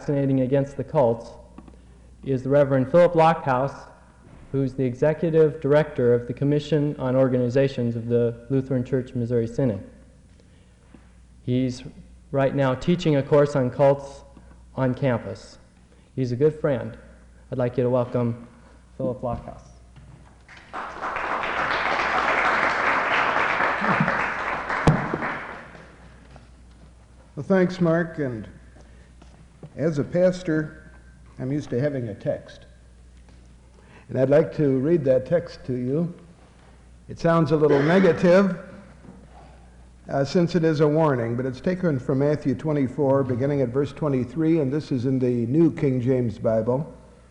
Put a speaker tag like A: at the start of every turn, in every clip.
A: vaccinating against the cults is the Reverend Philip Lockhouse, who's the executive director of the Commission on Organizations of the Lutheran Church Missouri Synod. He's right now teaching a course on cults on campus. He's a good friend. I'd like you to welcome Philip Lockhouse.
B: Well, thanks, Mark. And as a pastor, I'm used to having a text. And I'd like to read that text to you. It sounds a little negative, since it is a warning, but it's taken from Matthew 24, beginning at verse 23, and this is in the New King James Bible.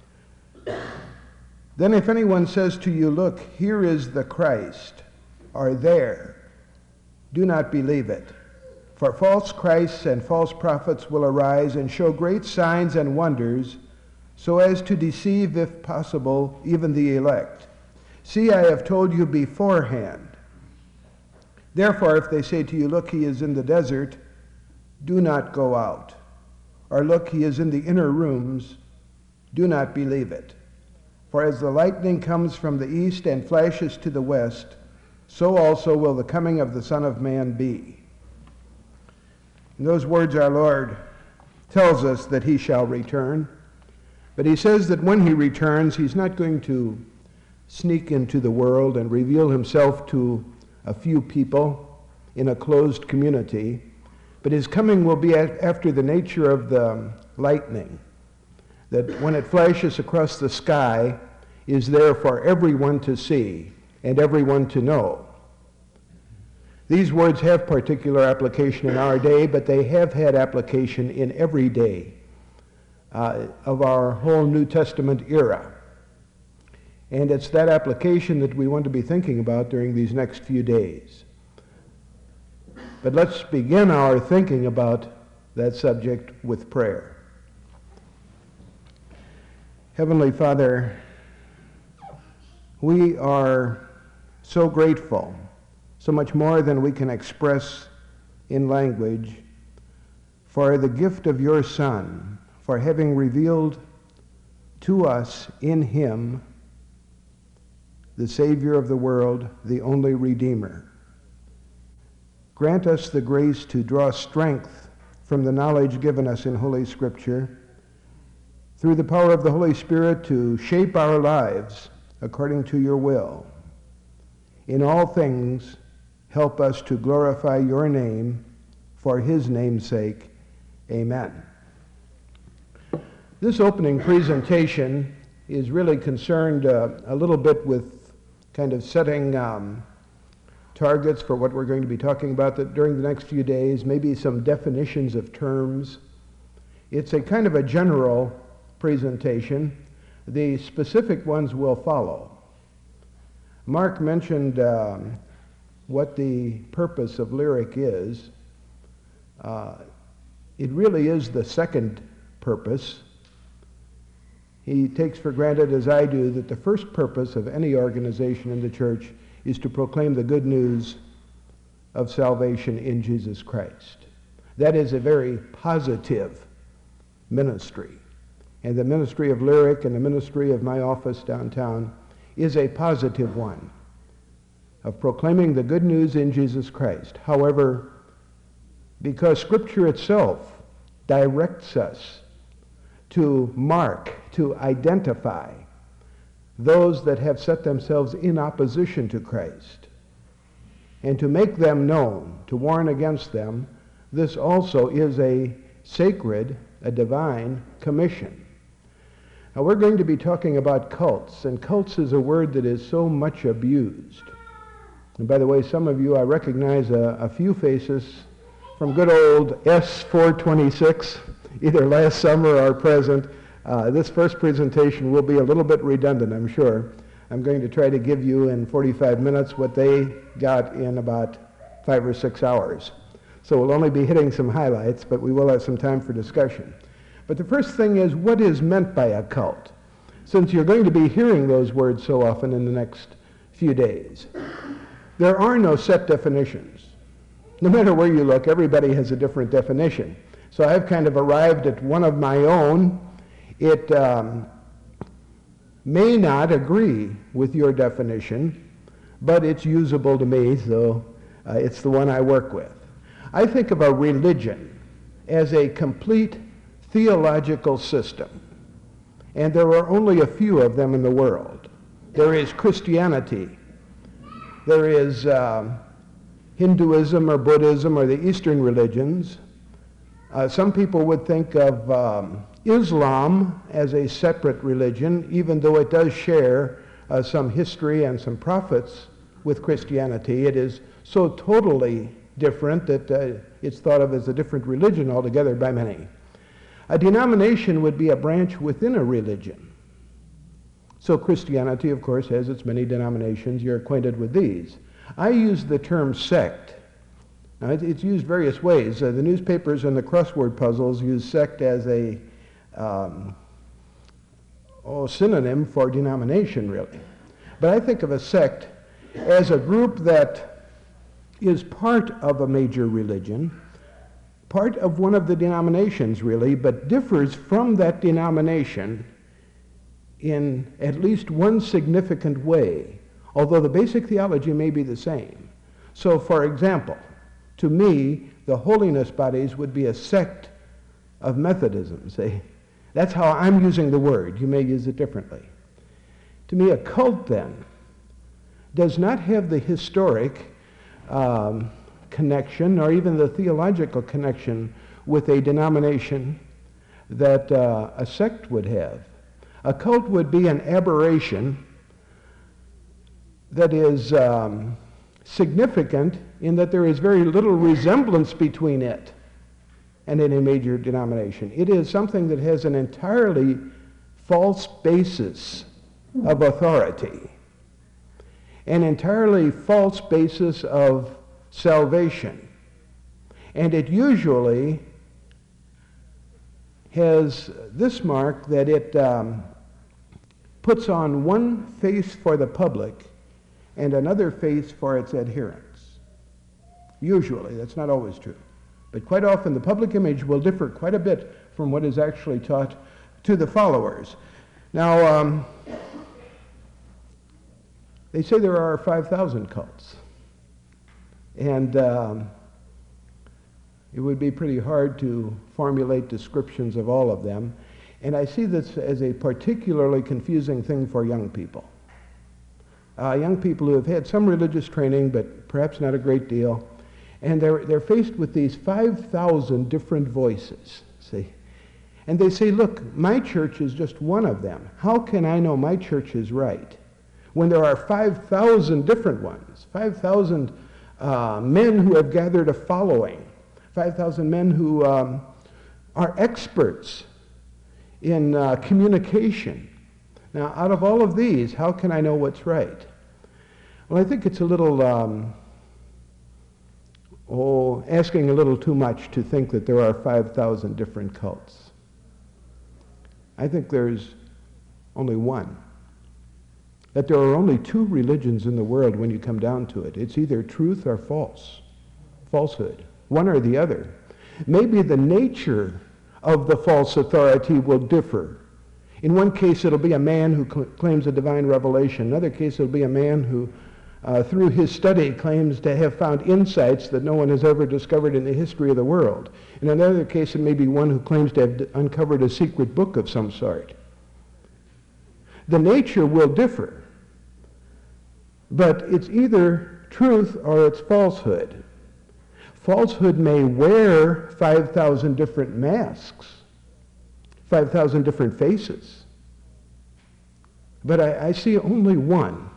B: Then if anyone says to you, "Look, here is the Christ," or "there," do not believe it. For false Christs and false prophets will arise and show great signs and wonders, so as to deceive, if possible, even the elect. See, I have told you beforehand. Therefore, if they say to you, "Look, he is in the desert," do not go out. Or, "Look, he is in the inner rooms," do not believe it. For as the lightning comes from the east and flashes to the west, so also will the coming of the Son of Man be. In those words, our Lord tells us that he shall return. But he says that when he returns, he's not going to sneak into the world and reveal himself to a few people in a closed community, but his coming will be after the nature of the lightning, that when it flashes across the sky is there for everyone to see and everyone to know. These words have particular application in our day, but they have had application in every day of our whole New Testament era. And it's that application that we want to be thinking about during these next few days. But let's begin our thinking about that subject with prayer. Heavenly Father, we are so grateful, so much more than we can express in language, for the gift of your Son, for having revealed to us in him the Savior of the world, the only Redeemer. Grant us the grace to draw strength from the knowledge given us in Holy Scripture, through the power of the Holy Spirit to shape our lives according to your will. In all things, help us to glorify your name for his name's sake. Amen. This opening presentation is really concerned a little bit with kind of setting targets for what we're going to be talking about during the next few days, maybe some definitions of terms. It's a kind of a general presentation. The specific ones will follow. Mark mentioned what the purpose of Lyric is. It really is the second purpose. He takes for granted, as I do, that the first purpose of any organization in the church is to proclaim the good news of salvation in Jesus Christ. That is a very positive ministry. And the ministry of Lyric and the ministry of my office downtown is a positive one, of proclaiming the good news in Jesus Christ. However, because Scripture itself directs us to mark, to identify those that have set themselves in opposition to Christ, and to make them known, to warn against them, this also is a sacred, a divine commission. Now we're going to be talking about cults, and cults is a word that is so much abused. And by the way, some of you, I recognize a few faces from good old S426, either last summer or present. This first presentation will be a little bit redundant, I'm sure. I'm going to try to give you in 45 minutes what they got in about 5 or 6 hours. So we'll only be hitting some highlights, but we will have some time for discussion. But the first thing is, what is meant by a cult? Since you're going to be hearing those words so often in the next few days. There are no set definitions. No matter where you look, everybody has a different definition. So I've kind of arrived at one of my own. It may not agree with your definition, but it's usable to me, so it's the one I work with. I think of a religion as a complete theological system, and there are only a few of them in the world. There is Christianity, there is Hinduism or Buddhism or the Eastern religions. Some people would think of Islam as a separate religion, even though it does share some history and some prophets with Christianity. It is so totally different that it's thought of as a different religion altogether by many. A denomination would be a branch within a religion. So Christianity, of course, has its many denominations. You're acquainted with these. I use the term sect. Now, it's used various ways. The newspapers and the crossword puzzles use sect as a synonym for denomination, really. But I think of a sect as a group that is part of a major religion, part of one of the denominations, really, but differs from that denomination in at least one significant way, although the basic theology may be the same. So, for example, to me, the holiness bodies would be a sect of Methodism, say. That's how I'm using the word. You may use it differently. To me, a cult, then, does not have the historic connection or even the theological connection with a denomination that a sect would have. A cult would be an aberration that is significant in that there is very little resemblance between it and any major denomination. It is something that has an entirely false basis of authority, an entirely false basis of salvation. And it usually has this mark that it puts on one face for the public and another face for its adherents. Usually, that's not always true. But quite often the public image will differ quite a bit from what is actually taught to the followers. Now, they say there are 5,000 cults. And it would be pretty hard to formulate descriptions of all of them. And I see this as a particularly confusing thing for young people. Young people who have had some religious training, but perhaps not a great deal. And they're faced with these 5,000 different voices, see? And they say, look, my church is just one of them. How can I know my church is right when there are 5,000 different ones, 5,000 men who have gathered a following, 5,000 men who are experts in communication. Now, out of all of these, how can I know what's right? Well, I think it's a little, asking a little too much to think that there are 5,000 different cults. I think there's only one. That there are only two religions in the world when you come down to it. It's either truth or falsehood, one or the other. Maybe the nature of the false authority will differ. In one case, it'll be a man who claims a divine revelation. In another case, it'll be a man who, through his study, claims to have found insights that no one has ever discovered in the history of the world. In another case, it may be one who claims to have uncovered a secret book of some sort. The nature will differ, but it's either truth or it's falsehood. Falsehood may wear 5,000 different masks, 5,000 different faces. But I see only one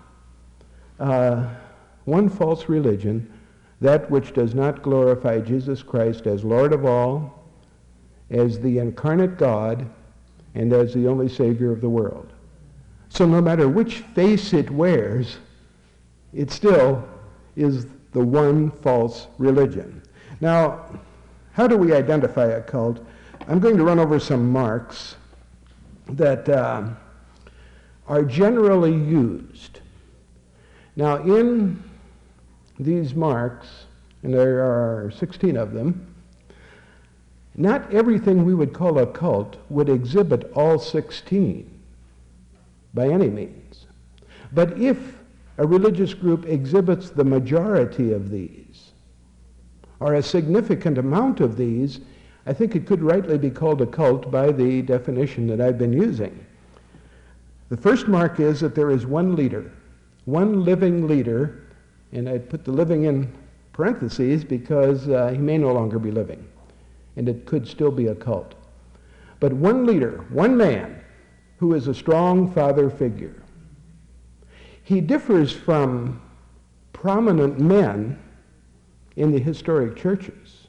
B: false religion, that which does not glorify Jesus Christ as Lord of all, as the incarnate God, and as the only Savior of the world. So no matter which face it wears, it still is the one false religion. Now, how do we identify a cult? I'm going to run over some marks that are generally used. Now, in these marks, and there are 16 of them, Not everything we would call a cult would exhibit all 16 by any means. But if a religious group exhibits the majority of these, or a significant amount of these, I think it could rightly be called a cult by the definition that I've been using. The first mark is that there is one leader, one living leader, and I'd put the living in parentheses because he may no longer be living, and it could still be a cult. But one leader, one man, who is a strong father figure. He differs from prominent men in the historic churches.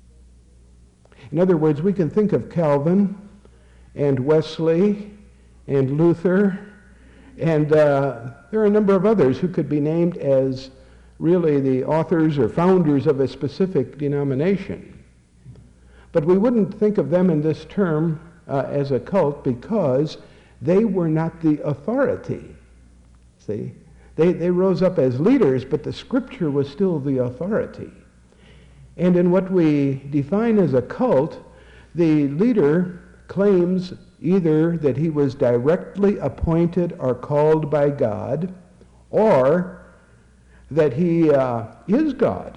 B: In other words, we can think of Calvin and Wesley and Luther, and there are a number of others who could be named as really the authors or founders of a specific denomination. But we wouldn't think of them in this term as a cult because they were not the authority. See? They rose up as leaders, but the Scripture was still the authority. And in what we define as a cult, the leader claims either that he was directly appointed or called by God, or that he is God.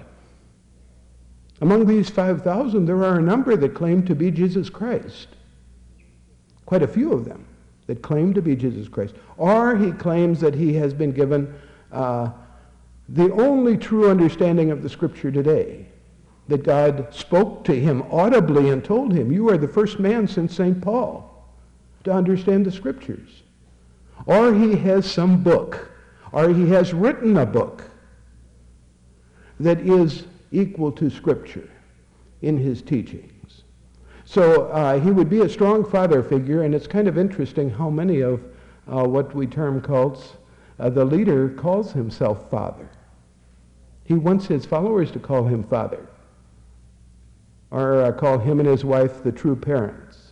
B: Among these 5,000, there are a number that claim to be Jesus Christ. Quite a few of them that claim to be Jesus Christ. Or he claims that he has been given the only true understanding of the Scripture today, that God spoke to him audibly and told him, you are the first man since St. Paul to understand the Scriptures. Or he has some book, or he has written a book that is equal to Scripture in his teachings. So he would be a strong father figure, and it's kind of interesting how many of what we term cults, the leader calls himself father. He wants his followers to call him father, or call him and his wife the true parents.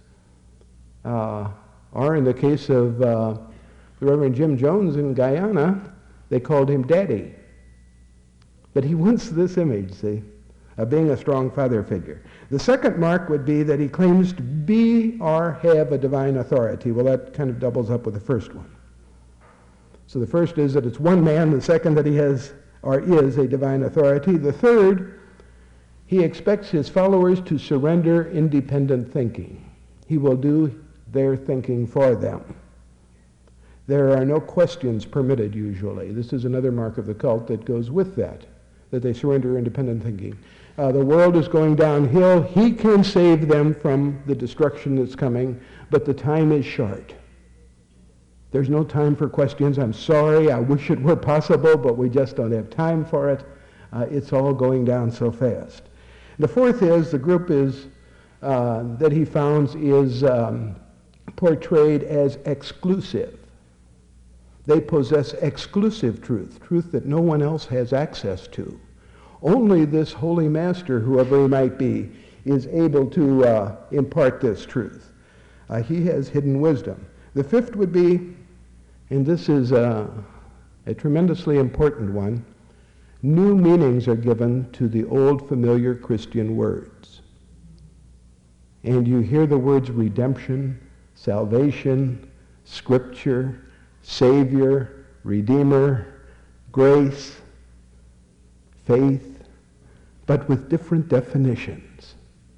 B: Or in the case of the Reverend Jim Jones in Guyana, they called him Daddy. But he wants this image, see, of being a strong father figure. The second mark would be that he claims to be or have a divine authority. Well, that kind of doubles up with the first one. So the first is that it's one man. The second, that he has or is a divine authority. The third, he expects his followers to surrender independent thinking. He will do their thinking for them. There are no questions permitted usually. This is another mark of the cult that goes with that they surrender independent thinking. The world is going downhill. He can save them from the destruction that's coming, but the time is short. There's no time for questions. I'm sorry, I wish it were possible, but we just don't have time for it. It's all going down so fast. The fourth is, the group is that he founds is portrayed as exclusive. They possess exclusive truth, truth that no one else has access to. Only this holy master, whoever he might be, is able to impart this truth. He has hidden wisdom. The fifth would be, and this is a tremendously important one, new meanings are given to the old familiar Christian words. And you hear the words redemption, salvation, Scripture, Savior, Redeemer, grace, faith, but with different definitions.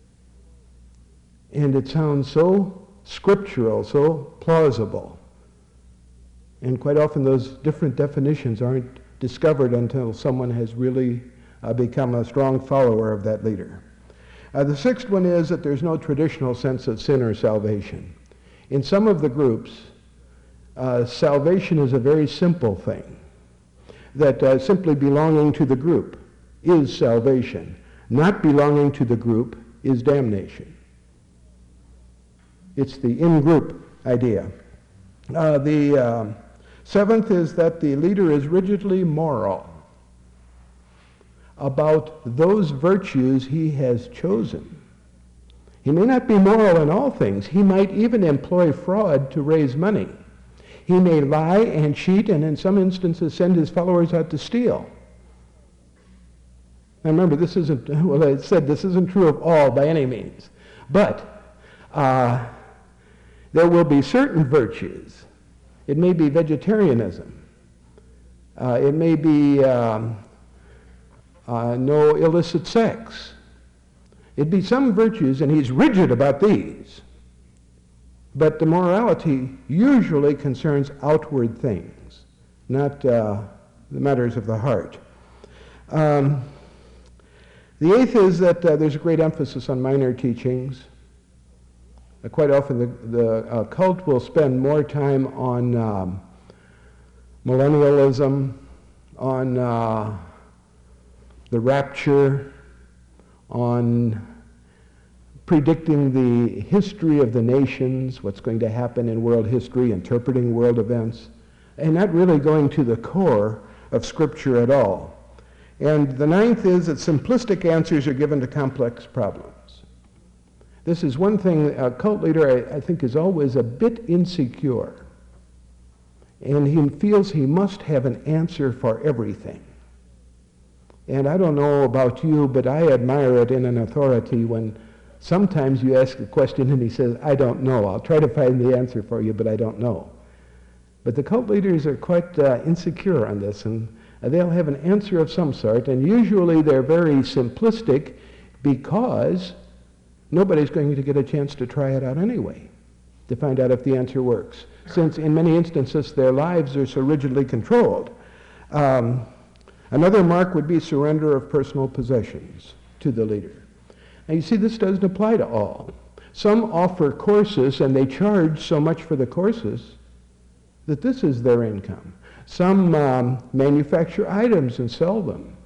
B: And it sounds so scriptural, so plausible. And quite often those different definitions aren't discovered until someone has really become a strong follower of that leader. The sixth one is that there's no traditional sense of sin or salvation. In some of the groups, salvation is a very simple thing, that simply belonging to the group is salvation. Not belonging to the group is damnation. It's the in-group idea. The seventh is that the leader is rigidly moral about those virtues he has chosen. He may not be moral in all things. He might even employ fraud to raise money. He may lie and cheat and in some instances send his followers out to steal. Now remember, this isn't, well, I said this isn't true of all by any means. But there will be certain virtues. It may be vegetarianism. It may be no illicit sex. It'd be some virtues, and he's rigid about these. But the morality usually concerns outward things, not the matters of the heart. The eighth is that there's a great emphasis on minor teachings. Quite often the cult will spend more time on millennialism, on the rapture, on predicting the history of the nations, what's going to happen in world history, interpreting world events, and not really going to the core of Scripture at all. And the ninth is that simplistic answers are given to complex problems. This is one thing a cult leader, I think, is always a bit insecure. And he feels he must have an answer for everything. And I don't know about you, but I admire it in an authority when sometimes you ask a question and he says, I don't know. I'll try to find the answer for you, but I don't know. But the cult leaders are quite insecure on this, and they'll have an answer of some sort, and usually they're very simplistic because nobody's going to get a chance to try it out anyway, to find out if the answer works, since in many instances their lives are so rigidly controlled. Another mark would be surrender of personal possessions to the leader. Now you see, this doesn't apply to all. Some offer courses and they charge so much for the courses that this is their income. Some manufacture items and sell them.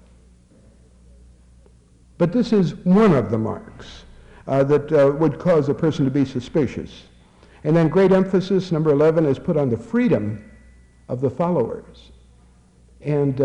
B: But this is one of the marks that would cause a person to be suspicious. And then great emphasis, number 11, is put on the freedom of the followers. And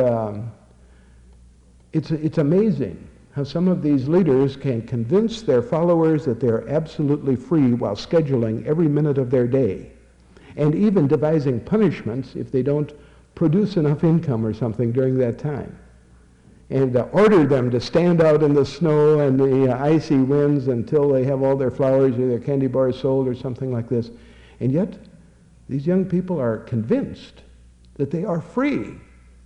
B: it's amazing how some of these leaders can convince their followers that they're absolutely free while scheduling every minute of their day, and even devising punishments if they don't produce enough income or something during that time, and order them to stand out in the snow and the icy winds until they have all their flowers or their candy bars sold or something like this. And yet, these young people are convinced that they are free,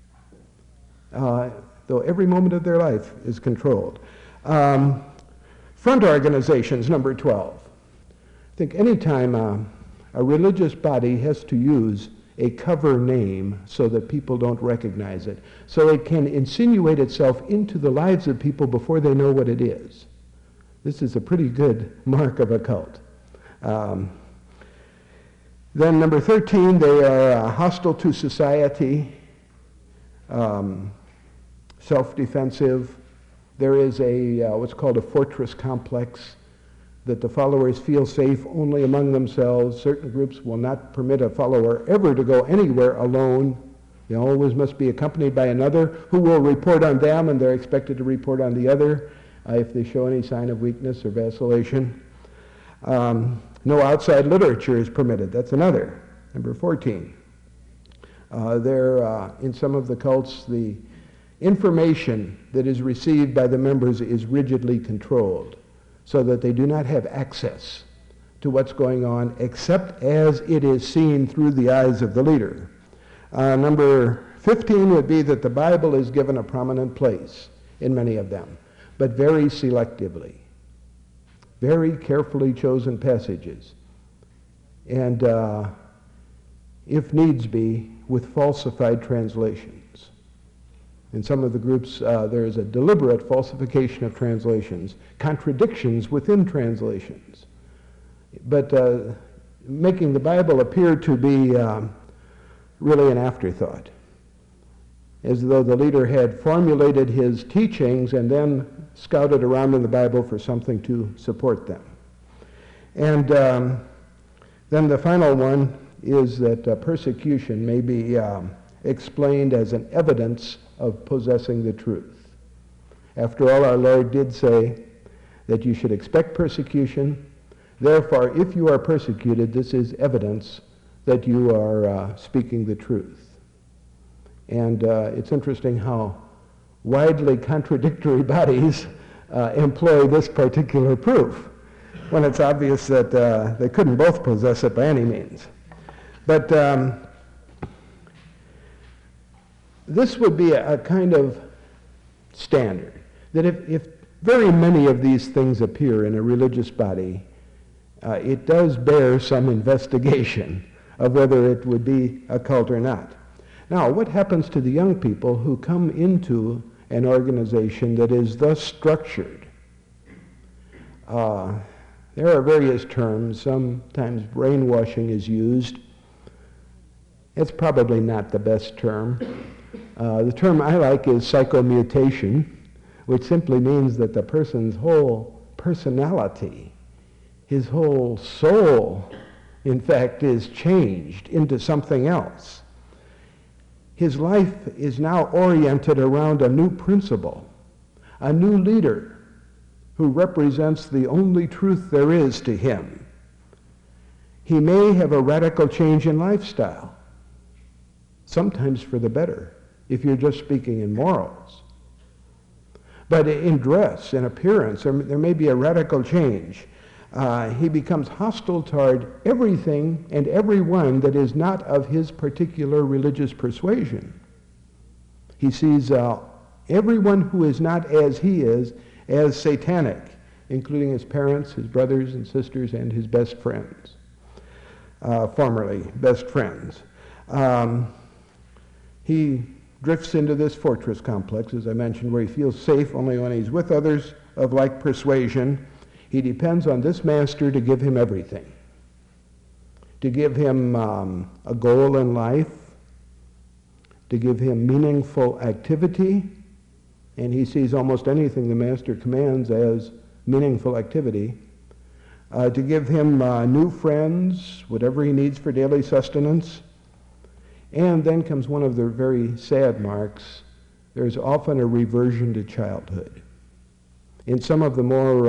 B: though every moment of their life is controlled. Front organizations, number 12. I think anytime a religious body has to use a cover name so that people don't recognize it, so it can insinuate itself into the lives of people before they know what it is. This is a pretty good mark of a cult. Then number 13, they are hostile to society, self-defensive. There is a what's called a fortress complex, that the followers feel safe only among themselves. Certain groups will not permit a follower ever to go anywhere alone. They always must be accompanied by another who will report on them, and they're expected to report on the other if they show any sign of weakness or vacillation. No outside literature is permitted. That's another. Number 14. In some of the cults, the information that is received by the members is rigidly controlled, so that they do not have access to what's going on except as it is seen through the eyes of the leader. Number 15 would be that the Bible is given a prominent place in many of them, but very selectively. Very carefully chosen passages. And if needs be, with falsified translations. In some of the groups, there is a deliberate falsification of translations, contradictions within translations, but making the Bible appear to be really an afterthought, as though the leader had formulated his teachings and then scouted around in the Bible for something to support them. And then the final one is that persecution may be explained as an evidence of possessing the truth. After all, our Lord did say that you should expect persecution. Therefore, if you are persecuted, this is evidence that you are speaking the truth. And it's interesting how widely contradictory bodies employ this particular proof. when it's obvious that they couldn't both possess it by any means. But this would be a kind of standard, that if very many of these things appear in a religious body, it does bear some investigation of whether it would be a cult or not. Now, what happens to the young people who come into an organization that is thus structured? There are various terms. Sometimes brainwashing is used. It's probably not the best term. The term I like is psychomutation, which simply means that the person's whole personality, his whole soul, in fact, is changed into something else. His life is now oriented around a new principle, a new leader who represents the only truth there is to him. He may have a radical change in lifestyle, sometimes for the better, if you're just speaking in morals. But in dress, in appearance, there may be a radical change. He becomes hostile toward everything and everyone that is not of his particular religious persuasion. He sees everyone who is not as he is as satanic, including his parents, his brothers and sisters, and his best friends, formerly best friends. He drifts into this fortress complex, as I mentioned, where he feels safe only when he's with others of like persuasion. He depends on this master to give him everything, to give him a goal in life, to give him meaningful activity, and he sees almost anything the master commands as meaningful activity, to give him new friends, whatever he needs for daily sustenance. And then comes one of the very sad marks. There's often a reversion to childhood. In some of the more,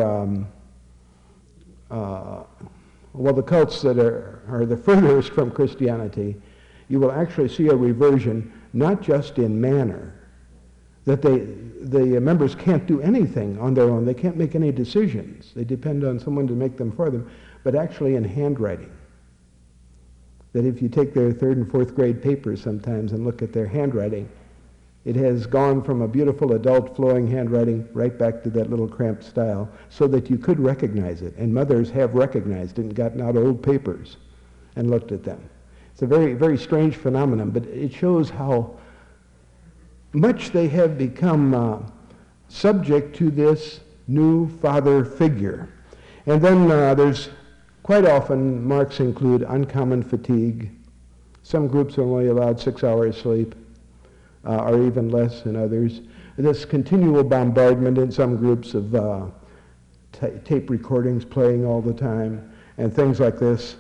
B: the cults that are the furthest from Christianity, you will actually see a reversion, not just in manner, that the members can't do anything on their own. They can't make any decisions. They depend on someone to make them for them, but actually in handwriting. That if you take their 3rd and 4th grade papers sometimes and look at their handwriting, it has gone from a beautiful adult flowing handwriting right back to that little cramped style so that you could recognize it. And mothers have recognized it and gotten out old papers and looked at them. It's a very, very strange phenomenon, but it shows how much they have become subject to this new father figure. And then there's quite often marks include uncommon fatigue. Some groups are only allowed 6 hours sleep, or even less in others. This continual bombardment in some groups of tape recordings playing all the time and things like this.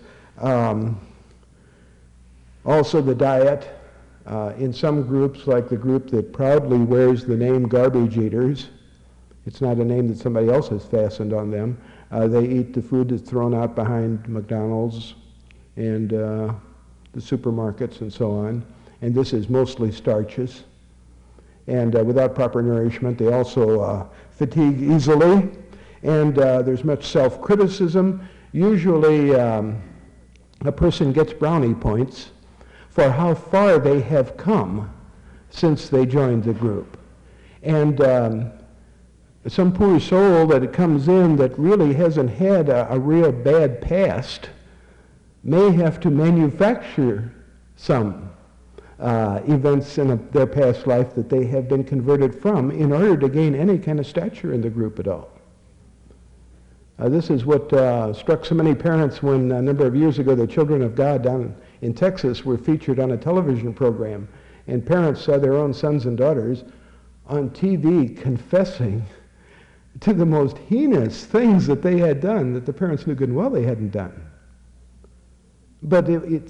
B: Also the diet. In some groups, like the group that proudly wears the name Garbage Eaters, it's not a name that somebody else has fastened on them. They eat the food that's thrown out behind McDonald's and the supermarkets and so on. And this is mostly starches. And without proper nourishment, they also fatigue easily. And there's much self-criticism. Usually, a person gets brownie points for how far they have come since they joined the group. And some poor soul that comes in that really hasn't had a real bad past may have to manufacture some events in their past life that they have been converted from in order to gain any kind of stature in the group at all. This is what struck so many parents when a number of years ago the Children of God down in Texas were featured on a television program, and parents saw their own sons and daughters on TV confessing to the most heinous things that they had done that the parents knew good and well they hadn't done. But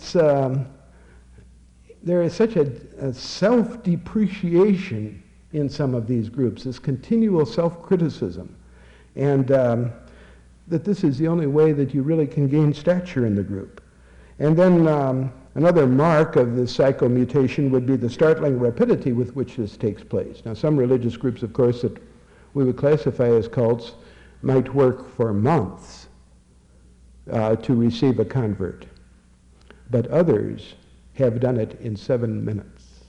B: there is such a self-depreciation in some of these groups, this continual self-criticism, and that this is the only way that you really can gain stature in the group. And then another mark of this psychomutation would be the startling rapidity with which this takes place. Now, some religious groups, of course, that we would classify as cults might work for months to receive a convert. But others have done it in 7 minutes.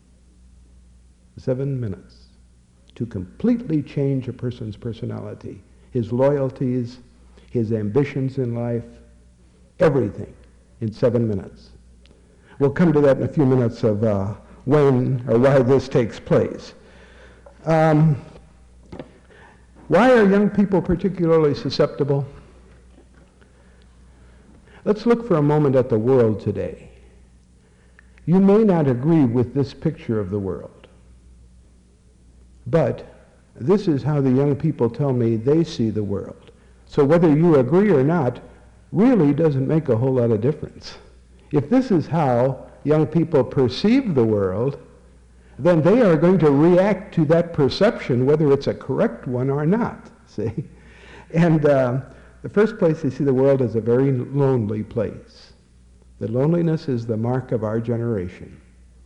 B: 7 minutes to completely change a person's personality, his loyalties, his ambitions in life, everything in 7 minutes. We'll come to that in a few minutes of when or why this takes place. Why are young people particularly susceptible? Let's look for a moment at the world today. You may not agree with this picture of the world, but this is how the young people tell me they see the world. So whether you agree or not really doesn't make a whole lot of difference. If this is how young people perceive the world, then they are going to react to that perception, whether it's a correct one or not, see? And the first place they see the world is a very lonely place. The loneliness is the mark of our generation.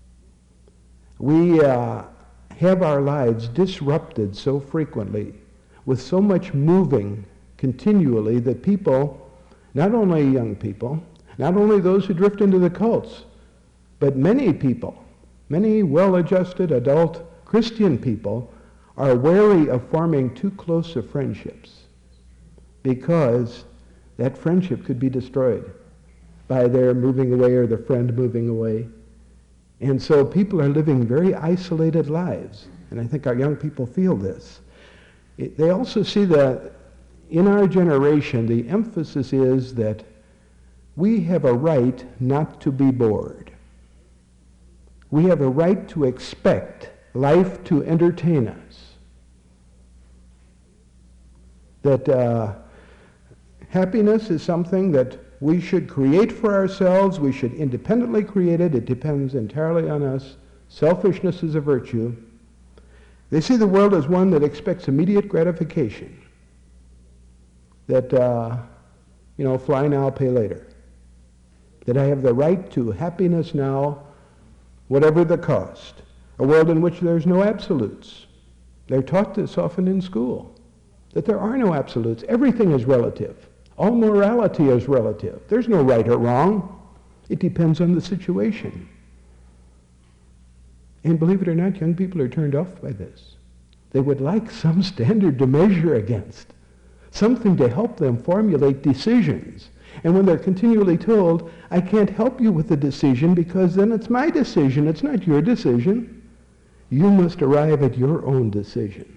B: We have our lives disrupted so frequently, with so much moving continually, that people, not only young people, not only those who drift into the cults, but many people, many well-adjusted adult Christian people, are wary of forming too close of friendships, because that friendship could be destroyed by their moving away or the friend moving away. And so people are living very isolated lives, and I think our young people feel this. They also see that in our generation, the emphasis is that we have a right not to be bored. We have a right to expect life to entertain us. That happiness is something that we should create for ourselves. We should independently create it. It depends entirely on us. Selfishness is a virtue. They see the world as one that expects immediate gratification. That, fly now, pay later. That I have the right to happiness now, whatever the cost. A world in which there's no absolutes. They're taught this often in school, that there are no absolutes. Everything is relative. All morality is relative. There's no right or wrong. It depends on the situation. And believe it or not, young people are turned off by this. They would like some standard to measure against, something to help them formulate decisions. And when they're continually told, I can't help you with the decision because then it's my decision, it's not your decision. You must arrive at your own decision.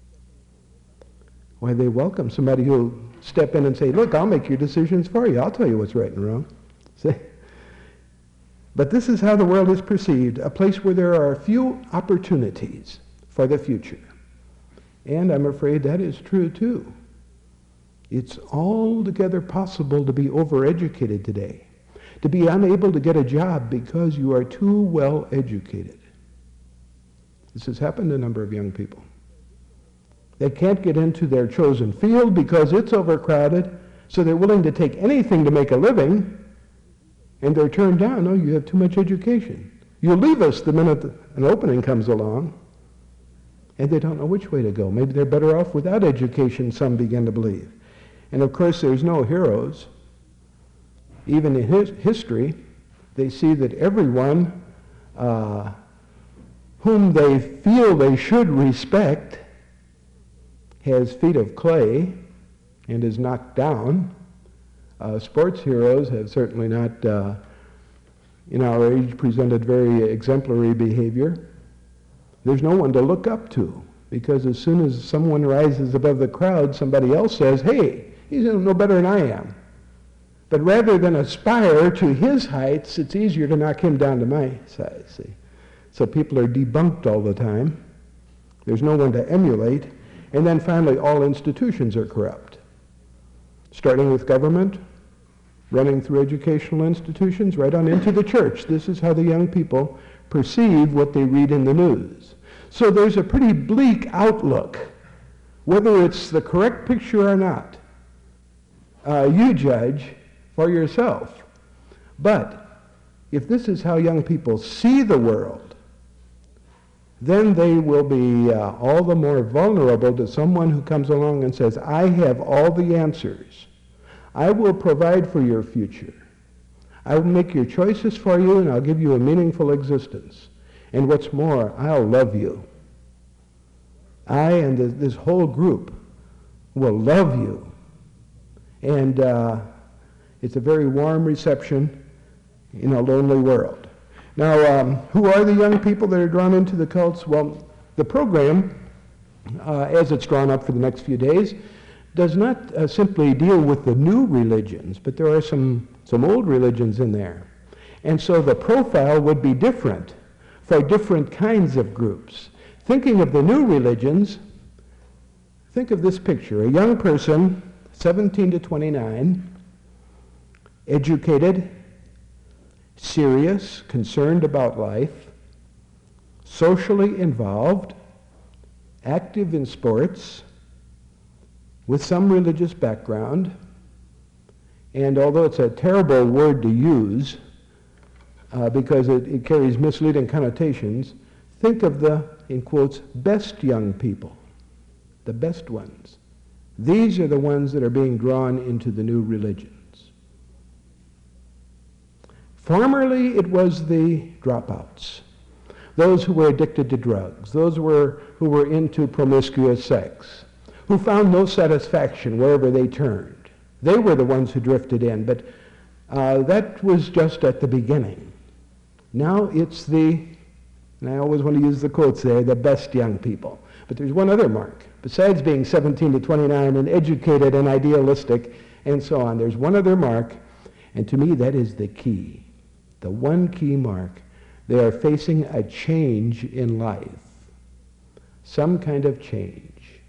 B: Why, they welcome somebody who'll step in and say, look, I'll make your decisions for you. I'll tell you what's right and wrong. See? But this is how the world is perceived, a place where there are few opportunities for the future. And I'm afraid that is true too. It's altogether possible to be overeducated today, to be unable to get a job because you are too well educated. This has happened to a number of young people. They can't get into their chosen field because it's overcrowded, so they're willing to take anything to make a living, and they're turned down. Oh, you have too much education. You'll leave us the minute an opening comes along, and they don't know which way to go. Maybe they're better off without education, some begin to believe. And of course, there's no heroes. Even in history, they see that everyone whom they feel they should respect has feet of clay and is knocked down. Sports heroes have certainly not, in our age, presented very exemplary behavior. There's no one to look up to, because as soon as someone rises above the crowd, somebody else says, hey, he's no better than I am. But rather than aspire to his heights, it's easier to knock him down to my size, see. So people are debunked all the time. There's no one to emulate. And then finally, all institutions are corrupt. Starting with government, running through educational institutions, right on into the church. This is how the young people perceive what they read in the news. So there's a pretty bleak outlook. Whether it's the correct picture or not, you judge for yourself. But if this is how young people see the world, then they will be all the more vulnerable to someone who comes along and says, I have all the answers. I will provide for your future. I will make your choices for you, and I'll give you a meaningful existence. And what's more, I'll love you. I and this whole group will love you. And it's a very warm reception in a lonely world. Now, who are the young people that are drawn into the cults? Well, the program, as it's drawn up for the next few days, does not simply deal with the new religions, but there are some old religions in there. And so the profile would be different for different kinds of groups. Thinking of the new religions, think of this picture. A young person, 17 to 29, educated, serious, concerned about life, socially involved, active in sports, with some religious background, and although it's a terrible word to use because it carries misleading connotations, think of the, in quotes, best young people, the best ones. These are the ones that are being drawn into the new religions. Formerly, it was the dropouts, those who were addicted to drugs, those who were into promiscuous sex, who found no satisfaction wherever they turned. They were the ones who drifted in, but that was just at the beginning. Now it's and I always want to use the quotes there, the best young people. But there's one other mark. Besides being 17 to 29 and educated and idealistic and so on, there's one other mark, and to me that is the key. The one key mark. They are facing a change in life, some kind of change.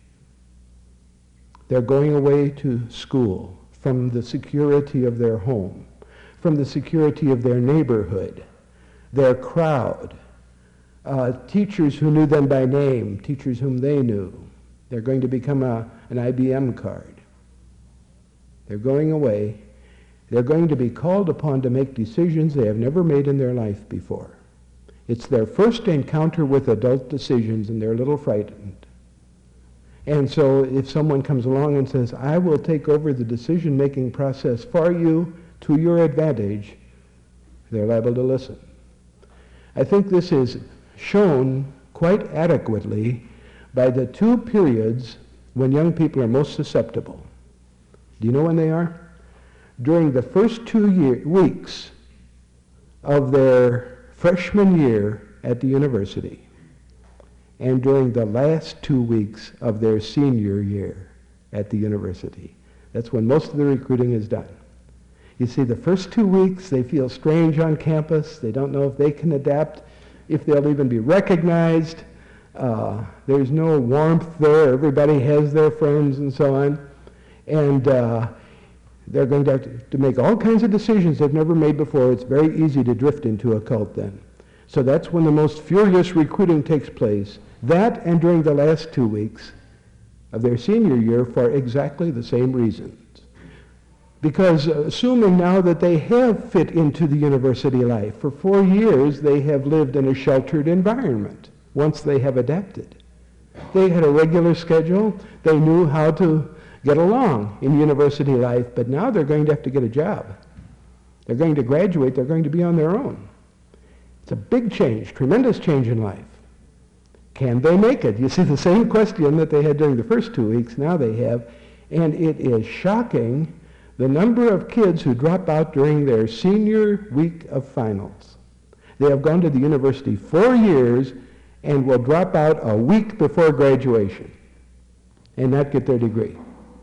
B: They're going away to school from the security of their home, from the security of their neighborhood, their crowd, teachers who knew them by name, teachers whom they knew. They're going to become an IBM card. They're going away. They're going to be called upon to make decisions they have never made in their life before. It's their first encounter with adult decisions, and they're a little frightened. And so if someone comes along and says, I will take over the decision-making process for you to your advantage, they're liable to listen. I think this is shown quite adequately by the two periods when young people are most susceptible. Do you know when they are? During the first 2 weeks of their freshman year at the university, and during the last 2 weeks of their senior year at the university. That's when most of the recruiting is done. You see, the first 2 weeks, they feel strange on campus. They don't know if they can adapt, if they'll even be recognized. There's no warmth there. Everybody has their friends and so on. And they're going to have to make all kinds of decisions they've never made before. It's very easy to drift into a cult then. So that's when the most furious recruiting takes place. That and during the last 2 weeks of their senior year for exactly the same reasons. Because assuming now that they have fit into the university life, for 4 years they have lived in a sheltered environment once they have adapted. They had a regular schedule. They knew how to get along in university life, but now they're going to have to get a job. They're going to graduate. They're going to be on their own. It's a big change, tremendous change in life. Can they make it? You see, the same question that they had during the first 2 weeks, now they have, and it is shocking the number of kids who drop out during their senior week of finals. They have gone to the university 4 years and will drop out a week before graduation and not get their degree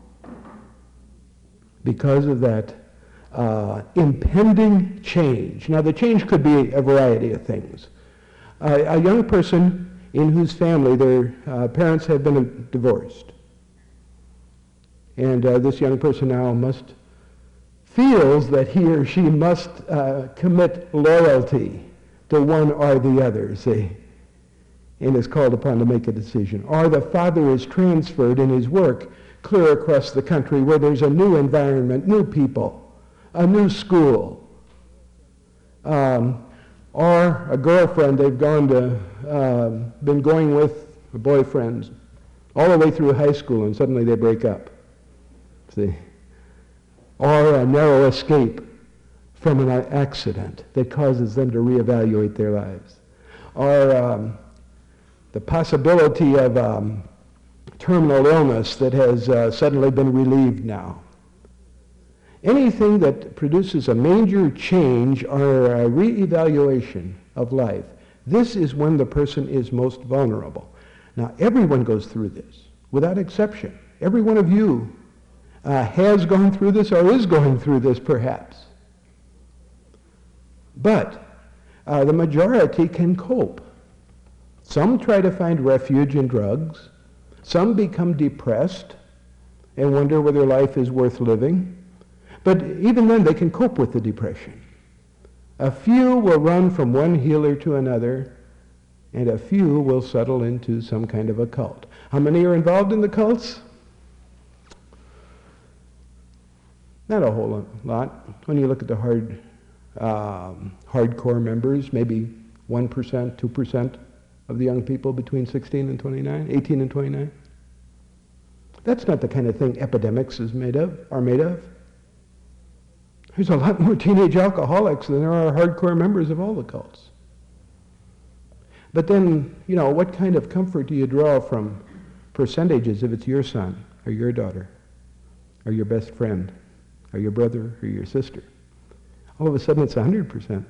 B: because of that impending change. Now, the change could be a variety of things. A young person in whose family their parents have been divorced. And this young person now feels that he or she must commit loyalty to one or the other, see, and is called upon to make a decision. Or the father is transferred in his work clear across the country where there's a new environment, new people, a new school. Or a girlfriend they've been going with, a boyfriend, all the way through high school, and suddenly they break up. See?
C: or a narrow escape from an accident that causes them to reevaluate their lives, or the possibility of terminal illness that has suddenly been relieved now. Anything that produces a major change or a reevaluation of life, this is when the person is most vulnerable. Now, everyone goes through this, without exception. Every one of you has gone through this or is going through this, perhaps. But the majority can cope. Some try to find refuge in drugs. Some become depressed and wonder whether life is worth living. But even then, they can cope with the depression. A few will run from one healer to another, and a few will settle into some kind of a cult. How many are involved in the cults? Not a whole lot. When you look at the hardcore members, maybe 1%, 2% of the young people between 18 and 29. That's not the kind of thing epidemics are made of. There's a lot more teenage alcoholics than there are hardcore members of all the cults. But then, what kind of comfort do you draw from percentages if it's your son or your daughter or your best friend or your brother or your sister? All of a sudden it's 100%.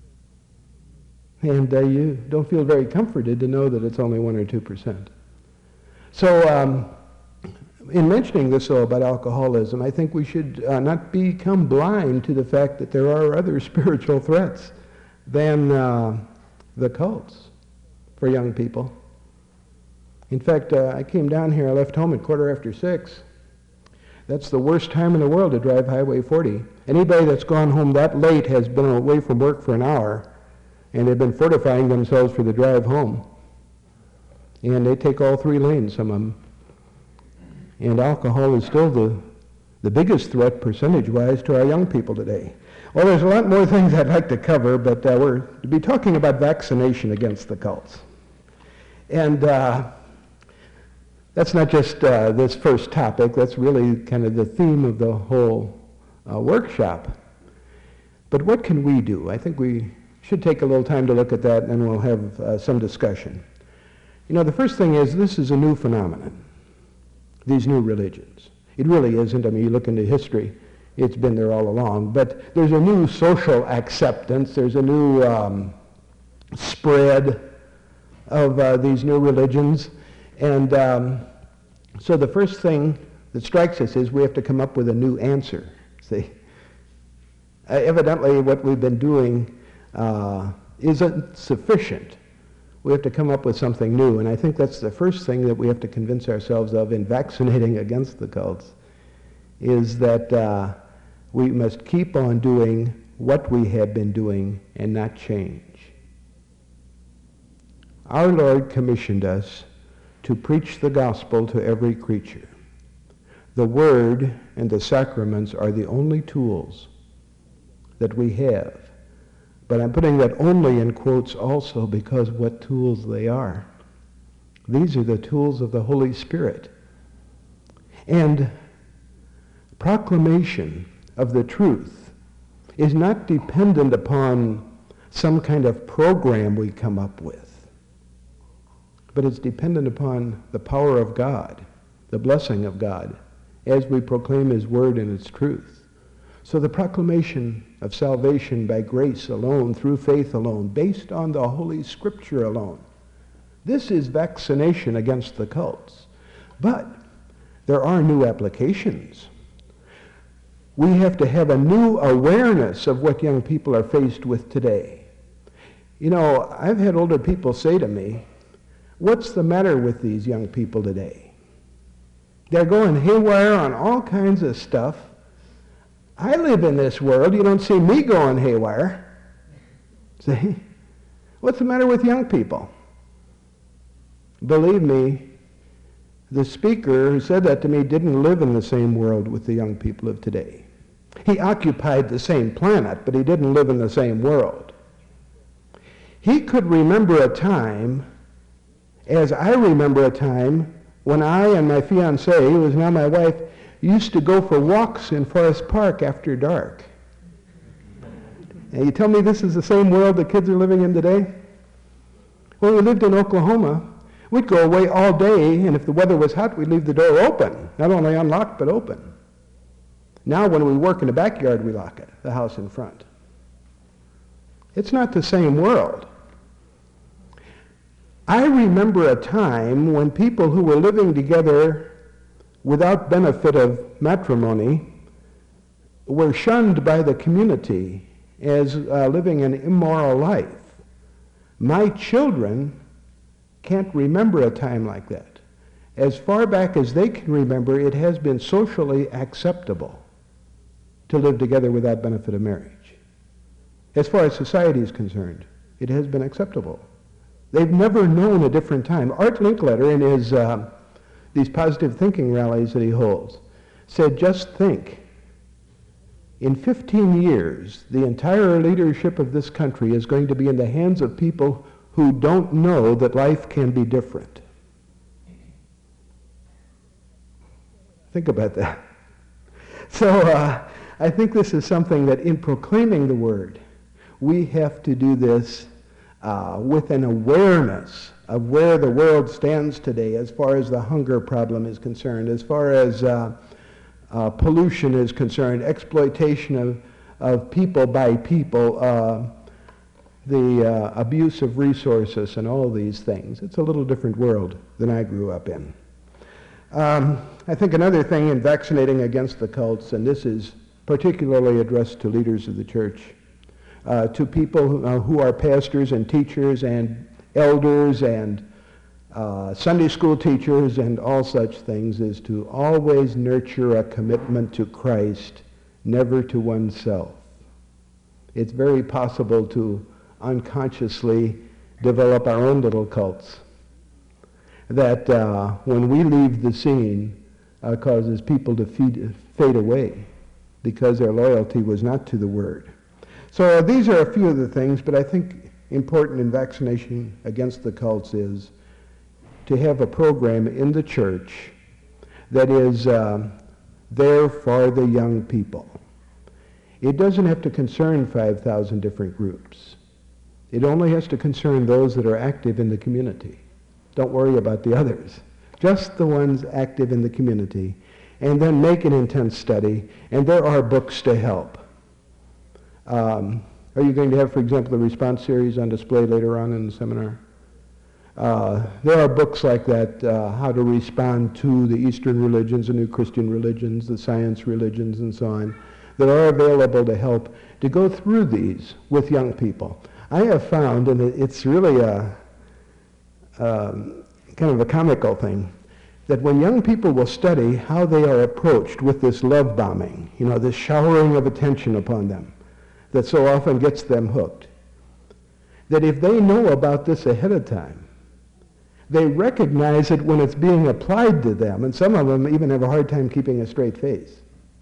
C: And you don't feel very comforted to know that it's only 1 or 2%. So in mentioning this, though, about alcoholism, I think we should not become blind to the fact that there are other spiritual threats than the cults for young people. In fact, I came down here, I left home at 6:15. That's the worst time in the world to drive Highway 40. Anybody that's gone home that late has been away from work for an hour, and they've been fortifying themselves for the drive home. And they take all 3 lanes, some of them. And alcohol is still the biggest threat percentage-wise to our young people today. Well, there's a lot more things I'd like to cover, but we're to be talking about vaccination against the cults. And that's not just this first topic. That's really kind of the theme of the whole workshop. But what can we do? I think we should take a little time to look at that, and then we'll have some discussion. The first thing is this is a new phenomenon. These new religions. It really isn't. I mean, you look into history, it's been there all along. But there's a new social acceptance. There's a new spread of these new religions. And so the first thing that strikes us is we have to come up with a new answer. See? Evidently, what we've been doing isn't sufficient. We have to come up with something new, and I think that's the first thing that we have to convince ourselves of in vaccinating against the cults, is that we must keep on doing what we have been doing and not change. Our Lord commissioned us to preach the gospel to every creature. The Word and the sacraments are the only tools that we have. But I'm putting that only in quotes also because what tools they are. These are the tools of the Holy Spirit. And proclamation of the truth is not dependent upon some kind of program we come up with, but it's dependent upon the power of God, the blessing of God, as we proclaim His Word and its truth. So the proclamation of salvation by grace alone, through faith alone, based on the Holy Scripture alone. This is vaccination against the cults. But there are new applications. We have to have a new awareness of what young people are faced with today. I've had older people say to me, what's the matter with these young people today? They're going haywire on all kinds of stuff. I live in this world. You don't see me going haywire. See? What's the matter with young people? Believe me, the speaker who said that to me didn't live in the same world with the young people of today. He occupied the same planet, but he didn't live in the same world. He could remember a time, as I remember a time, when I and my fiancée, who is now my wife, used to go for walks in Forest Park after dark. And you tell me this is the same world the kids are living in today? When we lived in Oklahoma, we'd go away all day, and if the weather was hot, we'd leave the door open. Not only unlocked, but open. Now when we work in the backyard, we lock it, the house in front. It's not the same world. I remember a time when people who were living together without benefit of matrimony were shunned by the community as living an immoral life. My children can't remember a time like that. As far back as they can remember, it has been socially acceptable to live together without benefit of marriage. As far as society is concerned, it has been acceptable. They've never known a different time. Art Linkletter, in his these positive thinking rallies that he holds, said, just think, in 15 years, the entire leadership of this country is going to be in the hands of people who don't know that life can be different. Think about that. So I think this is something that in proclaiming the word, we have to do this with an awareness of where the world stands today as far as the hunger problem is concerned, as far as pollution is concerned, exploitation of people by people, the abuse of resources and all these things. It's a little different world than I grew up in. I think another thing in vaccinating against the cults, and this is particularly addressed to leaders of the church, to people who are pastors and teachers and elders and Sunday school teachers and all such things, is to always nurture a commitment to Christ, never to oneself. It's very possible to unconsciously develop our own little cults that when we leave the scene causes people to fade away because their loyalty was not to the Word. So these are a few of the things, but I think important in vaccination against the cults is to have a program in the church that is there for the young people. It doesn't have to concern 5,000 different groups. It only has to concern those that are active in the community. Don't worry about the others. Just the ones active in the community. And then make an intense study, and there are books to help. Are you going to have, for example, the response series on display later on in the seminar? There are books like that, how to respond to the Eastern religions, the new Christian religions, the science religions, and so on, that are available to help to go through these with young people. I have found, and it's really a kind of a comical thing, that when young people will study how they are approached with this love bombing, this showering of attention upon them, that so often gets them hooked, that if they know about this ahead of time, they recognize it when it's being applied to them, and some of them even have a hard time keeping a straight face.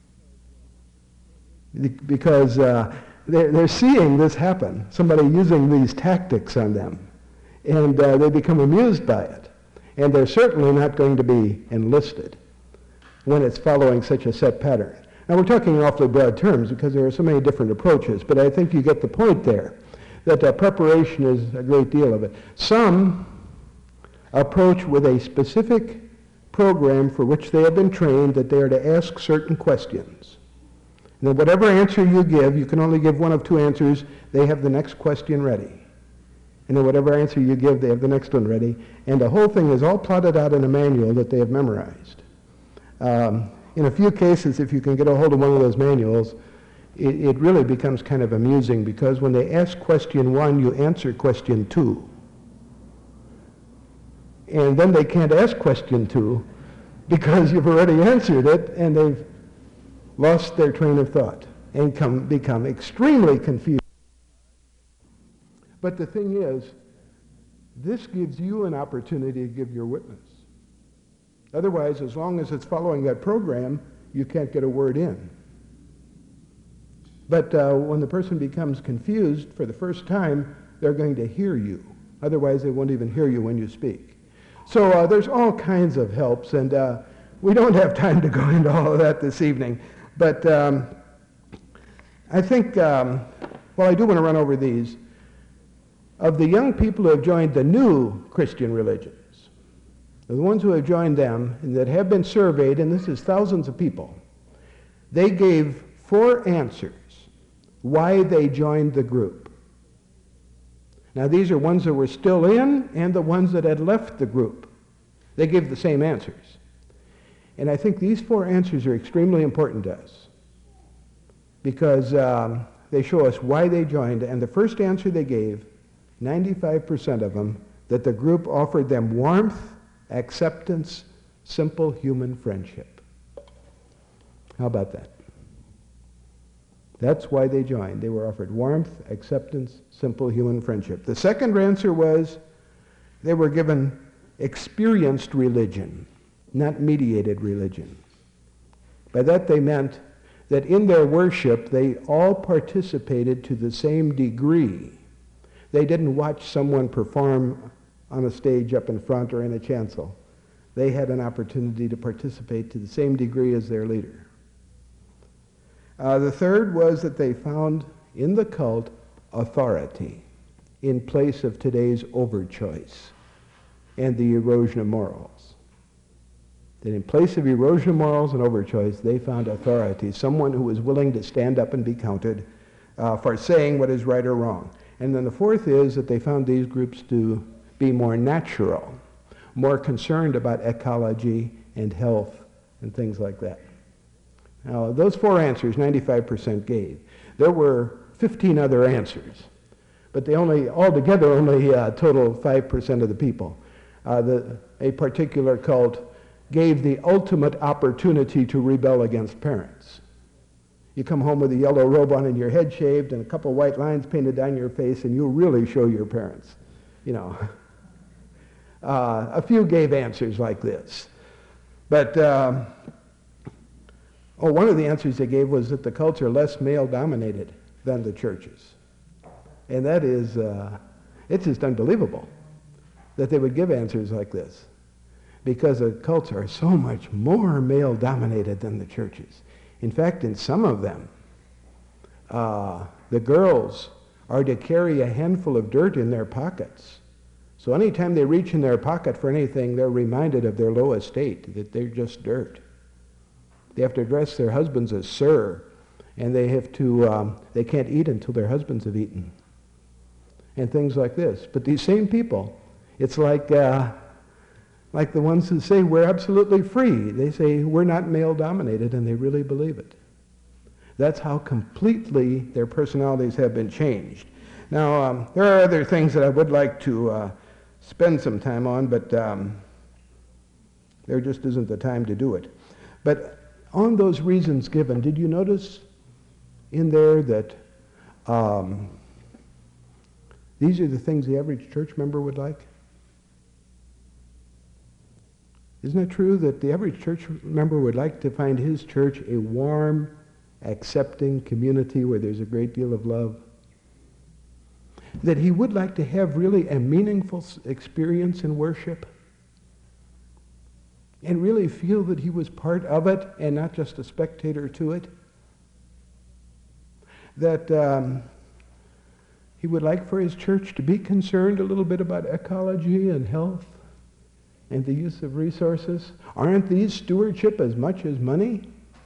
C: Because they're seeing this happen, somebody using these tactics on them, and they become amused by it. And they're certainly not going to be enlisted when it's following such a set pattern. Now, we're talking in awfully broad terms because there are so many different approaches, but I think you get the point there, that preparation is a great deal of it. Some approach with a specific program for which they have been trained that they are to ask certain questions. And then whatever answer you give, you can only give one of two answers, they have the next question ready. And then whatever answer you give, they have the next one ready. And the whole thing is all plotted out in a manual that they have memorized. In a few cases, if you can get a hold of one of those manuals, it really becomes kind of amusing because when they ask question 1, you answer question 2. And then they can't ask question 2 because you've already answered it and they've lost their train of thought and become extremely confused. But the thing is, this gives you an opportunity to give your witness. Otherwise, as long as it's following that program, you can't get a word in. But when the person becomes confused for the first time, they're going to hear you. Otherwise, they won't even hear you when you speak. So there's all kinds of helps, and We don't have time to go into all of that this evening, but I think, well, I do want to run over these. Of the young people who have joined the new Christian religions, the ones who have joined them and that have been surveyed, and this is thousands of people, they gave 4 answers why they joined the group. Now, these are ones that were still in and the ones that had left the group. They gave the same answers. And I think these 4 answers are extremely important to us because they show us why they joined. And the first answer they gave, 95% of them, that the group offered them warmth, acceptance, simple human friendship. How about that? That's why they joined. They were offered warmth, acceptance, simple human friendship. The second answer was they were given experienced religion, not mediated religion. By that they meant that in their worship they all participated to the same degree. They didn't watch someone perform on a stage up in front or in a chancel. They had an opportunity to participate to the same degree as their leader. The third was that they found in the cult authority in place of today's overchoice and the erosion of morals. That in place of erosion of morals and overchoice, they found authority, someone who was willing to stand up and be counted for saying what is right or wrong. And then the fourth is that they found these groups to be more natural, more concerned about ecology and health and things like that. Now, those 4 answers, 95% gave. There were 15 other answers, but they altogether only total 5% of the people. A particular cult gave the ultimate opportunity to rebel against parents. You come home with a yellow robe on and your head shaved and a couple white lines painted down your face, and you really show your parents, you know. A few gave answers like this. But one of the answers they gave was that the cults are less male-dominated than the churches. And that is, it's just unbelievable that they would give answers like this, because the cults are so much more male-dominated than the churches. In fact, in some of them, the girls are to carry a handful of dirt in their pockets. So anytime they reach in their pocket for anything, they're reminded of their low estate, that they're just dirt. They have to address their husbands as sir, and they have to, they can't eat until their husbands have eaten, and things like this. But these same people, it's like the ones who say we're absolutely free. They say we're not male-dominated, and they really believe it. That's how completely their personalities have been changed. Now, there are other things that I would like to spend some time on, but there just isn't the time to do it. But on those reasons given, did you notice in there that these are the things the average church member would like? Isn't it true that the average church member would like to find his church a warm, accepting community where there's a great deal of love? That he would like to have really a meaningful experience in worship and really feel that he was part of it and not just a spectator to it? That he would like for his church to be concerned a little bit about ecology and health and the use of resources? Aren't these stewardship as much as money?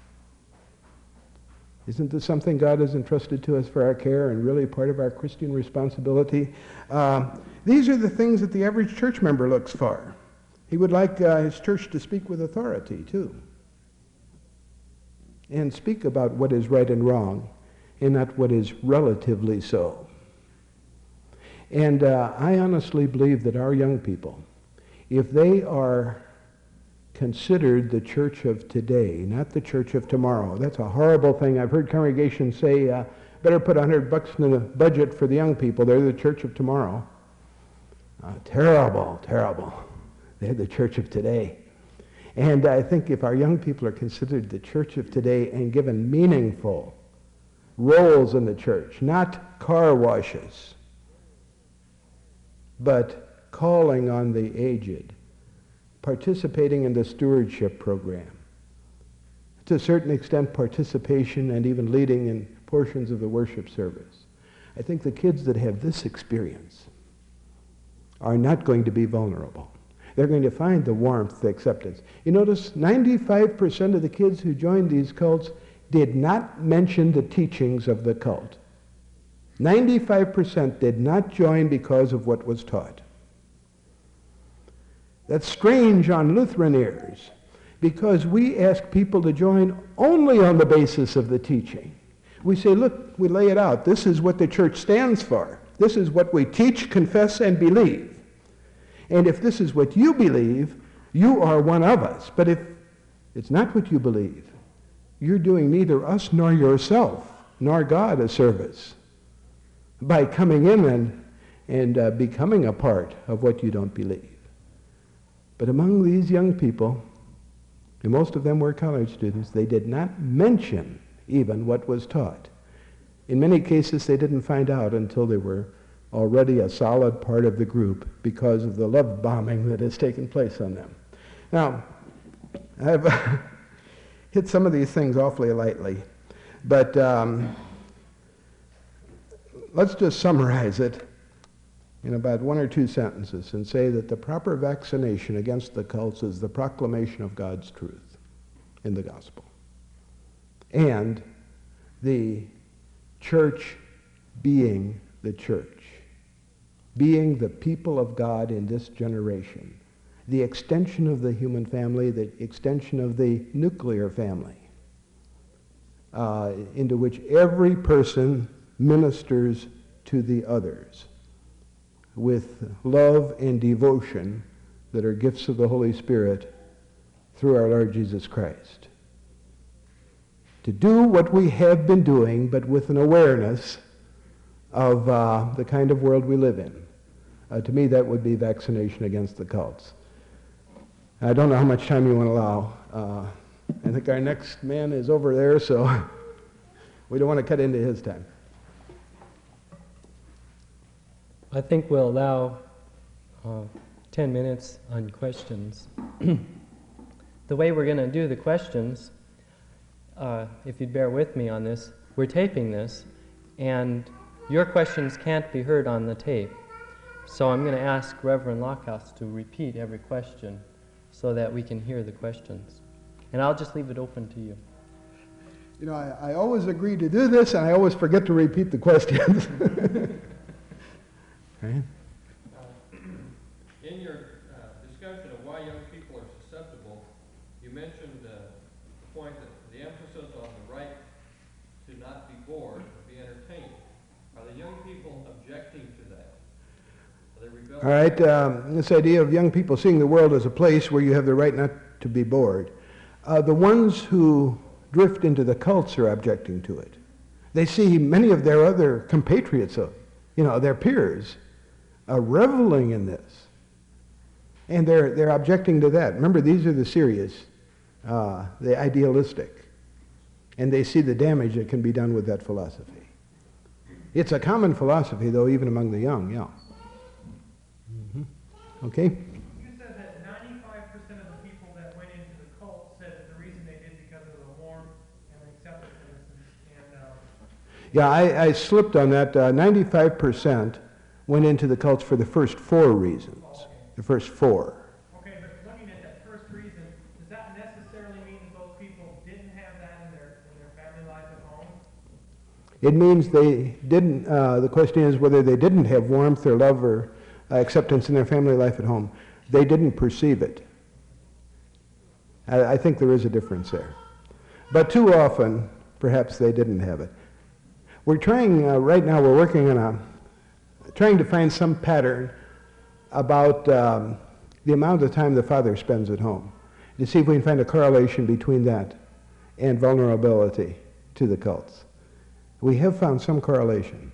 C: Isn't this something God has entrusted to us for our care and really part of our Christian responsibility? These are the things that the average church member looks for. He would like his church to speak with authority, too, and speak about what is right and wrong, and not what is relatively so. And I honestly believe that our young people, if they are considered the church of today, not the church of tomorrow. That's a horrible thing. I've heard congregations say, better put $100 in the budget for the young people. They're the church of tomorrow. Terrible, terrible. They're the church of today. And I think if our young people are considered the church of today and given meaningful roles in the church, not car washes, but calling on the aged, participating in the stewardship program. To a certain extent, participation and even leading in portions of the worship service. I think the kids that have this experience are not going to be vulnerable. They're going to find the warmth, the acceptance. You notice 95% of the kids who joined these cults did not mention the teachings of the cult. 95% did not join because of what was taught. That's strange on Lutheran ears, because we ask people to join only on the basis of the teaching. We say, look, we lay it out. This is what the church stands for. This is what we teach, confess, and believe. And if this is what you believe, you are one of us. But if it's not what you believe, you're doing neither us nor yourself, nor God a service by coming in and becoming a part of what you don't believe. But among these young people, and most of them were college students, they did not mention even what was taught. In many cases, they didn't find out until they were already a solid part of the group because of the love bombing that has taken place on them. Now, I've hit some of these things awfully lightly, but let's just summarize it in about one or two sentences and say that the proper vaccination against the cults is the proclamation of God's truth in the gospel. And the church being the church, being the people of God in this generation, the extension of the human family, the extension of the nuclear family, into which every person ministers to the others with love and devotion that are gifts of the Holy Spirit through our Lord Jesus Christ. To do what we have been doing, but with an awareness of the kind of world we live in. To me, that would be vaccination against the cults. I don't know how much time you want to allow. I think our next man is over there, so we don't want to cut into his time.
A: I think we'll allow 10 minutes on questions. The way we're going to do the questions, if you'd bear with me on this, we're taping this, and your questions can't be heard on the tape. So I'm going to ask Reverend Lockhouse to repeat every question so that we can hear the questions. And I'll just leave it open to you.
B: You know, I always agree to do this, and I always forget to repeat the questions.
C: Right?
D: In your discussion of why young people are susceptible, you mentioned the point that the emphasis on the right to not be bored or be entertained. Are the young people objecting to that? Are they rebelling?
C: All right, this idea of young people seeing the world as a place where you have the right not to be bored. The ones who drift into the cults are objecting to it. They see many of their other compatriots, their peers, reveling in this. And they're objecting to that. Remember, these are the serious, the idealistic. And they see the damage that can be done with that philosophy. It's a common philosophy, though, even among the young, yeah. Mm-hmm. Okay?
E: You said that 95% of the people that went into the cult said that the reason they did because of the warmth and the acceptance and
C: Yeah, I slipped on that. 95% went into the cults for the first 4 reasons.
E: okay.
C: The first 4.
E: Okay, but looking at that first reason, does that necessarily mean that those people didn't have that in their family life at home?
C: It means they didn't, the question is whether they didn't have warmth or love or acceptance in their family life at home. They didn't perceive it. I think there is a difference there. But too often, perhaps they didn't have it. We're trying, right now, we're working on trying to find some pattern about the amount of time the father spends at home, to see if we can find a correlation between that and vulnerability to the cults. We have found some correlation.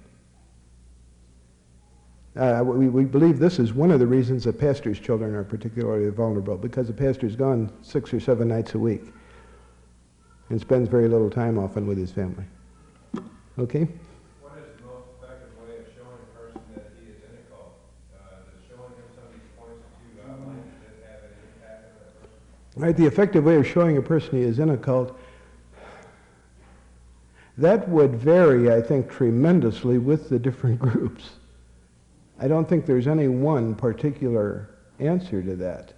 C: We believe this is one of the reasons that pastors' children are particularly vulnerable, because the pastor's gone 6 or 7 nights a week and spends very little time often with his family. Okay?
F: What is the most effective way of showing a person that he is in a cult? Does showing him some of these points that you outlined, does it have an impact
C: Right? The effective way of showing a person he is in a cult, that would vary, I think, tremendously with the different groups. I don't think there's any one particular answer to that.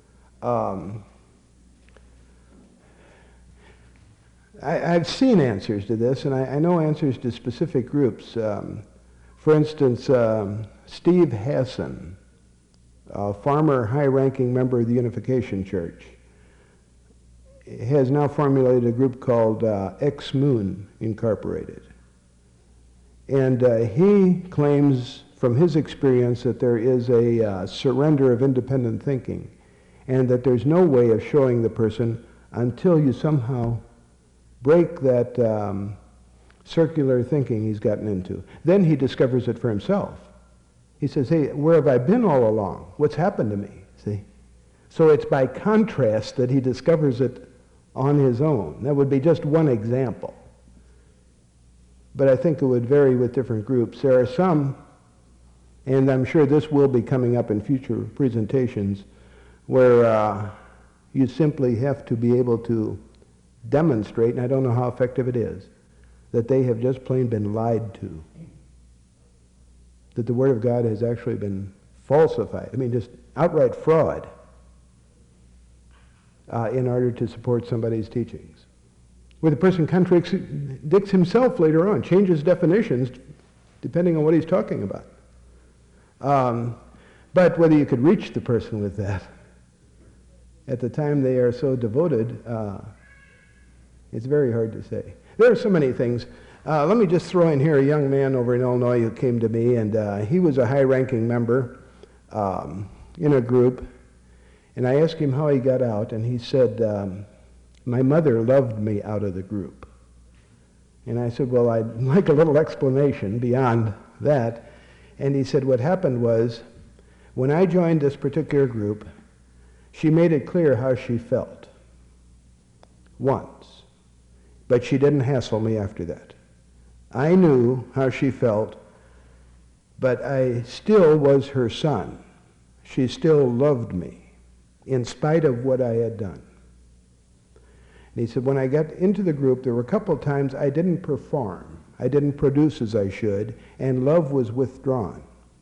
C: I've seen answers to this, and I know answers to specific groups. For instance, Steve Hassan, a former high-ranking member of the Unification Church, has now formulated a group called Ex-Moon Incorporated. And he claims from his experience that there is a surrender of independent thinking, and that there's no way of showing the person until you somehow break that circular thinking he's gotten into. Then he discovers it for himself. He says, hey, where have I been all along? What's happened to me? See? So it's by contrast that he discovers it on his own. That would be just one example. But I think it would vary with different groups. There are some, and I'm sure this will be coming up in future presentations, where you simply have to be able to demonstrate, and I don't know how effective it is, that they have just plain been lied to. That the Word of God has actually been falsified. I mean, just outright fraud in order to support somebody's teachings. Where the person contradicts himself later on, changes definitions depending on what he's talking about. But whether you could reach the person with that, at the time they are so devoted, it's very hard to say. There are so many things. Let me just throw in here a young man over in Illinois who came to me, and he was a high-ranking member in a group. And I asked him how he got out, and he said, my mother loved me out of the group. And I said, well, I'd like a little explanation beyond that. And he said, what happened was, when I joined this particular group, she made it clear how she felt. Once. But she didn't hassle me after that. I knew how she felt, but I still was her son. She still loved me, in spite of what I had done. And he said, when I got into the group, there were a couple times I didn't perform. I didn't produce as I should, and love was withdrawn.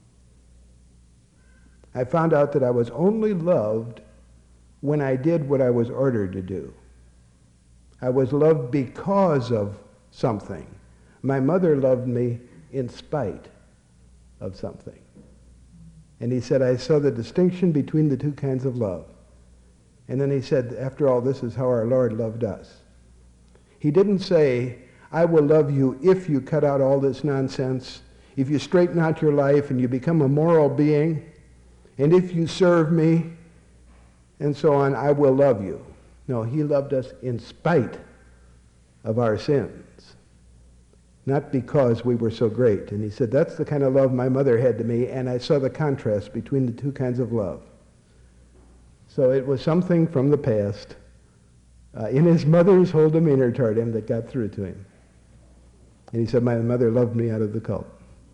C: I found out that I was only loved when I did what I was ordered to do. I was loved because of something. My mother loved me in spite of something. And he said, I saw the distinction between the two kinds of love. And then he said, after all, this is how our Lord loved us. He didn't say, I will love you if you cut out all this nonsense, if you straighten out your life and you become a moral being, and if you serve me, and so on, I will love you. No, he loved us in spite of our sins, not because we were so great. And he said, that's the kind of love my mother had to me, and I saw the contrast between the two kinds of love. So it was something from the past in his mother's whole demeanor toward him that got through to him. And he said, my mother loved me out of the cult.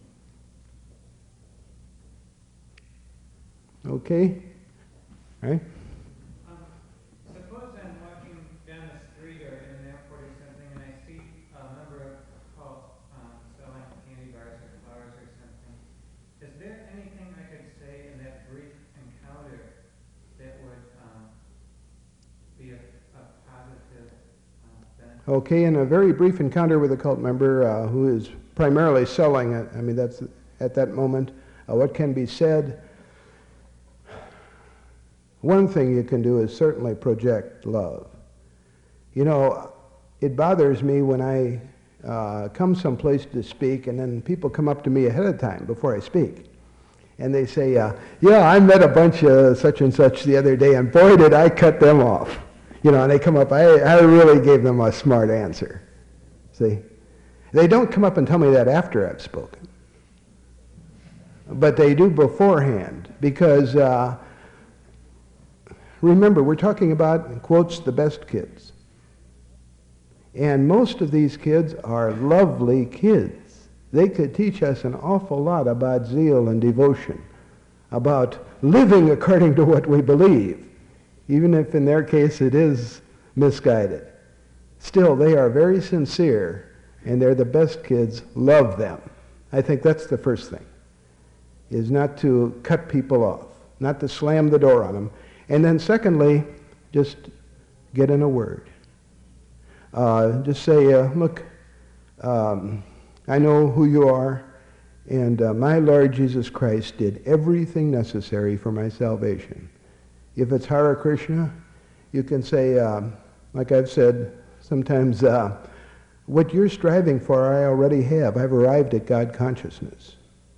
C: Okay? Right?
G: Suppose I'm walking down the street or in an airport or something, and I see a member of cult selling candy bars or flowers or something. Is there anything I could say in that brief encounter that would be a positive benefit?
C: Okay, in a very brief encounter with a cult member who is primarily selling, I mean, that's at that moment, what can be said? One thing you can do is certainly project love. You know, it bothers me when I come someplace to speak and then people come up to me ahead of time before I speak. And they say, yeah, I met a bunch of such and such the other day, and boy, did I cut them off. You know, and they come up, I really gave them a smart answer. See? They don't come up and tell me that after I've spoken. But they do beforehand, because remember, we're talking about, in quotes, the best kids. And most of these kids are lovely kids. They could teach us an awful lot about zeal and devotion, about living according to what we believe. even if in their case it is misguided. Still, they are very sincere, and they're the best kids. Love them. I think that's the first thing, is not to cut people off, not to slam the door on them. And then secondly, just get in a word. Just say, look, I know who you are, and my Lord Jesus Christ did everything necessary for my salvation. If it's Hare Krishna, you can say, like I've said sometimes, what you're striving for I already have. I've arrived at God consciousness.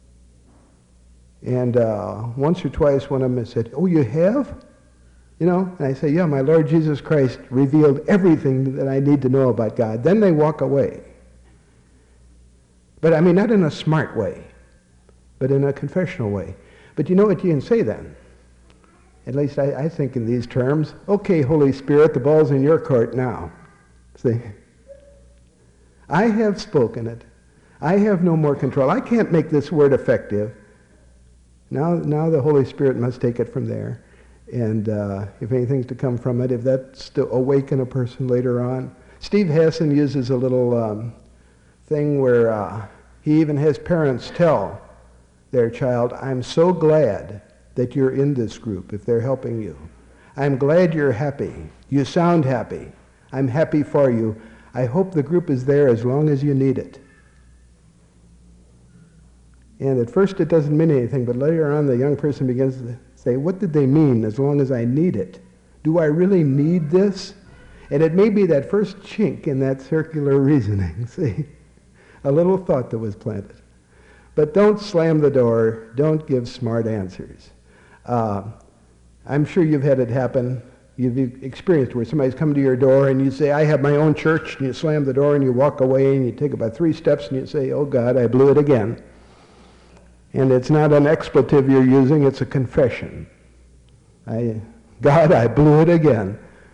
C: And once or twice one of them has said, oh, you have? You know, and I say, yeah, my Lord Jesus Christ revealed everything that I need to know about God. Then they walk away. But I mean, not in a smart way, but in a confessional way. But you know what you can say then? At least I think in these terms. Okay, Holy Spirit, the ball's in your court now. See? I have spoken it. I have no more control. I can't make this word effective. Now the Holy Spirit must take it from there. And if anything's to come from it, if that's to awaken a person later on. Steve Hassan uses a little thing where he even has parents tell their child, I'm so glad that you're in this group if they're helping you. I'm glad you're happy. You sound happy. I'm happy for you. I hope the group is there as long as you need it. And at first it doesn't mean anything, but later on the young person begins to say, what did they mean as long as I need it? Do I really need this? And it may be that first chink in that circular reasoning, see? A little thought that was planted. But don't slam the door. Don't give smart answers. I'm sure you've had it happen. You've experienced where somebody's come to your door and you say, I have my own church, and you slam the door and you walk away and you take about 3 steps and you say, oh God, I blew it again. And it's not an expletive you're using, it's a confession. God, I blew it again.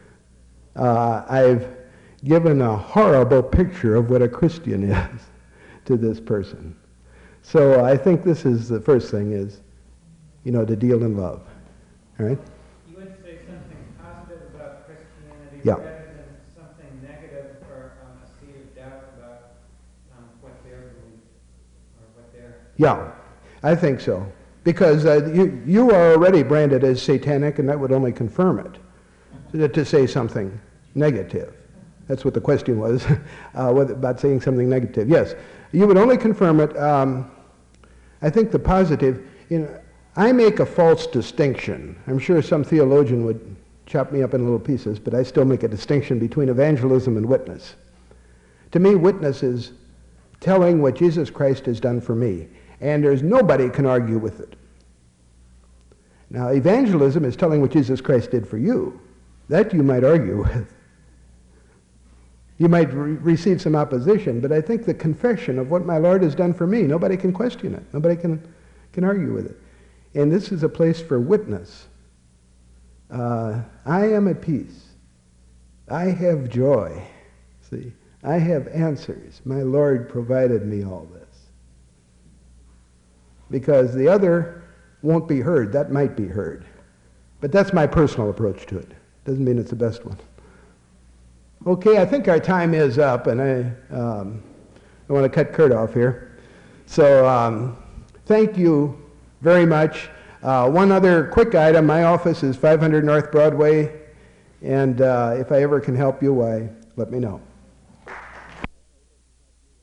C: I've given a horrible picture of what a Christian is to this person. So I think this is the first thing is, to deal in love. All right?
G: You would say something positive about Christianity
C: Yeah.
G: rather than something negative or a seed of doubt about what their belief or what their...
C: Yeah, I think so. Because you are already branded as satanic, and that would only confirm it, to say something negative. That's what the question was, about saying something negative. Yes, you would only confirm it. I think the positive, I make a false distinction. I'm sure some theologian would chop me up in little pieces, but I still make a distinction between evangelism and witness. To me, witness is telling what Jesus Christ has done for me, and there's nobody can argue with it. Now, evangelism is telling what Jesus Christ did for you. That you might argue with. You might receive some opposition, but I think the confession of what my Lord has done for me, nobody can question it. Nobody can argue with it. And this is a place for witness. I am at peace. I have joy. See, I have answers. My Lord provided me all this. Because the other won't be heard. That might be heard. But that's my personal approach to it. Doesn't mean it's the best one. Okay, I think our time is up, and I want to cut Kurt off here. So thank you very much. One other quick item. My office is 500 North Broadway, and if I ever can help you, why, let me know.